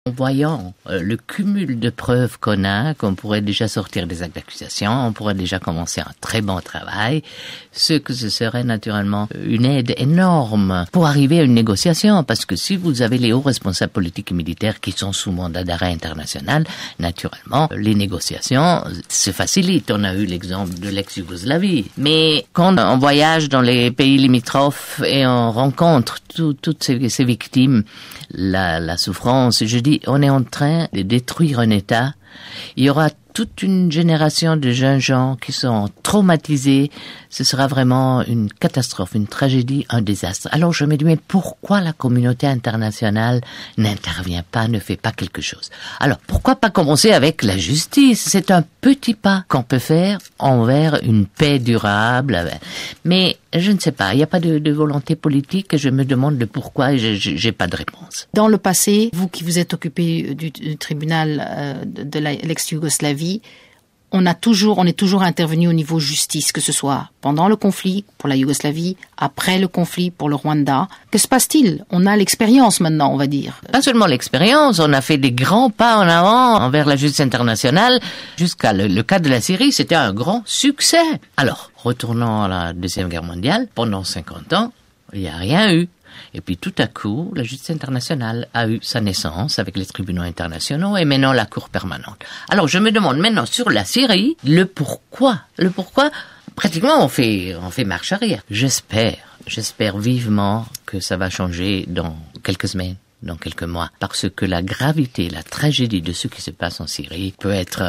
En voyant le cumul de preuves qu'on pourrait déjà sortir des actes d'accusation, on pourrait déjà commencer un très bon travail, ce serait naturellement une aide énorme pour arriver à une négociation, parce que si vous avez les hauts responsables politiques et militaires qui sont sous mandat d'arrêt international, naturellement, les négociations se facilitent. On a eu l'exemple de l'ex-Yougoslavie. Mais quand on voyage dans les pays limitrophes et on rencontre toutes ces victimes, la souffrance, je dis, on est en train de détruire un État. Il y aura toute une génération de jeunes gens qui sont traumatisés. Ce sera vraiment une catastrophe, une tragédie, un désastre. Alors je me dis, mais pourquoi la communauté internationale n'intervient pas, ne fait pas quelque chose? Alors, pourquoi pas commencer avec la justice? C'est un petit pas qu'on peut faire envers une paix durable. Mais je ne sais pas, il n'y a pas de volonté politique. Je me demande le pourquoi et j'ai pas de réponse. Dans le passé, vous qui vous êtes occupé du tribunal de l'ex-Yougoslavie, on est toujours intervenu au niveau justice, que ce soit pendant le conflit pour la Yougoslavie, après le conflit pour le Rwanda. Que se passe-t-il? On a l'expérience maintenant, on va dire. Pas seulement l'expérience, on a fait des grands pas en avant envers la justice internationale. Jusqu'à le cas de la Syrie, c'était un grand succès. Alors, retournons à la Deuxième Guerre mondiale, pendant 50 ans, il n'y a rien eu. Et puis tout à coup, la justice internationale a eu sa naissance avec les tribunaux internationaux et maintenant la Cour permanente. Alors je me demande maintenant sur la Syrie, le pourquoi, pratiquement on fait marche arrière. J'espère vivement que ça va changer dans quelques semaines, dans quelques mois, parce que la gravité, la tragédie de ce qui se passe en Syrie peut être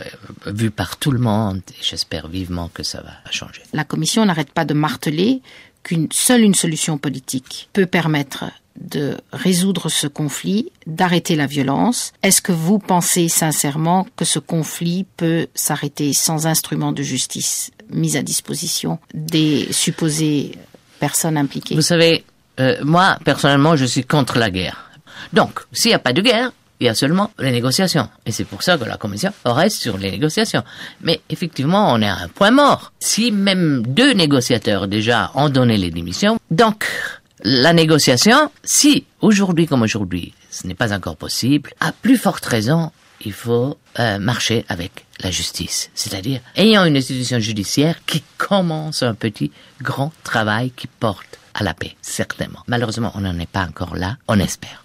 vue par tout le monde et j'espère vivement que ça va changer. La Commission n'arrête pas de marteler qu'une solution politique peut permettre de résoudre ce conflit, d'arrêter la violence. Est-ce que vous pensez sincèrement que ce conflit peut s'arrêter sans instrument de justice mis à disposition des supposées personnes impliquées? Vous savez, moi, personnellement, je suis contre la guerre. Donc, s'il n'y a pas de guerre, il y a seulement les négociations. Et c'est pour ça que la Commission reste sur les négociations. Mais effectivement, on est à un point mort. Si même 2 négociateurs déjà ont donné les démissions, donc la négociation, si aujourd'hui comme aujourd'hui, ce n'est pas encore possible, à plus forte raison, il faut marcher avec la justice. C'est-à-dire, ayant une institution judiciaire qui commence un petit, grand travail qui porte à la paix, certainement. Malheureusement, on n'en est pas encore là, on espère.